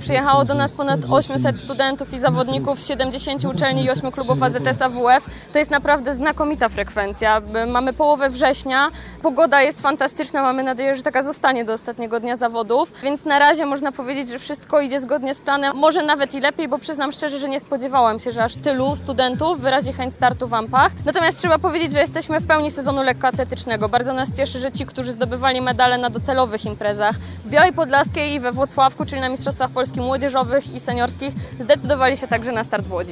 Przyjechało do nas ponad 800 studentów i zawodników z 70 uczelni i 8 klubów AZS AWF. To jest naprawdę znakomita frekwencja. Mamy połowę września, pogoda jest fantastyczna, mamy nadzieję, że taka zostanie do ostatniego dnia zawodów, więc na razie można powiedzieć, że wszystko idzie zgodnie z planem, może nawet i lepiej, bo przyznam szczerze, że nie spodziewałam się, że aż tylu studentów wyrazi chęć startu w Ampach. Natomiast trzeba powiedzieć, że jesteśmy w pełni sezonu lekkoatletycznego. Bardzo nas cieszy, że ci, którzy zdobywali medale na docelowych imprezach w Białej Podlaskiej i we Włocławku, czyli na Mistrzostwach Polski młodzieżowych i seniorskich, zdecydowali się także na start w Łodzi.